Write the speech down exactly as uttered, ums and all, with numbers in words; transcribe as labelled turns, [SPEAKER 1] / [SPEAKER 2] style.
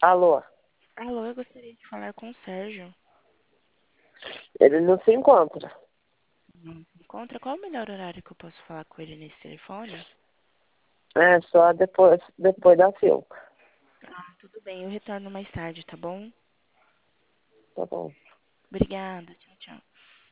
[SPEAKER 1] Alô?
[SPEAKER 2] Alô, eu gostaria de falar com o Sérgio.
[SPEAKER 1] Ele não se encontra.
[SPEAKER 2] Não se encontra? Qual o melhor horário que eu posso falar com ele nesse telefone?
[SPEAKER 1] É só depois, depois da filma.
[SPEAKER 2] Ah, tudo bem, eu retorno mais tarde, tá bom?
[SPEAKER 1] Tá bom.
[SPEAKER 2] Obrigada.